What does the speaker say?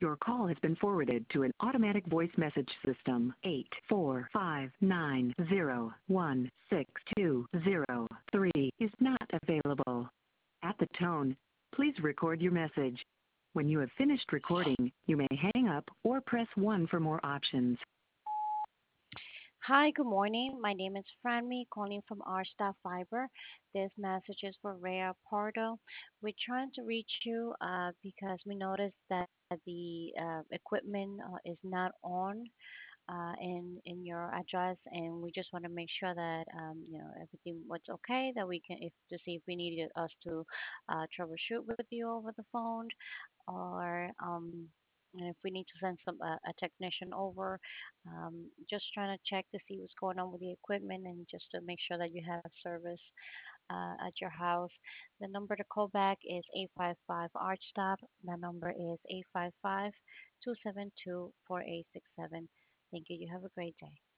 Your call has been forwarded to an automatic voice message system. 845901620 is not available. At the tone, please record your message. When you have finished recording, you may hang up or press 1 for more options. Hi, good morning. My name is Franmy, calling from our staff fiber. This message is for Rhea Pardo. We're trying to reach you because we noticed that the equipment is not on in your address, and we just want to make sure that everything was okay. That we can, if to see if we needed us to troubleshoot with you over the phone, or and if we need to send a technician over, just trying to check to see what's going on with the equipment and just to make sure that you have service at your house. The number to call back is 855 Arch Stop. The number is 855 272 4867. Thank you. You have a great day.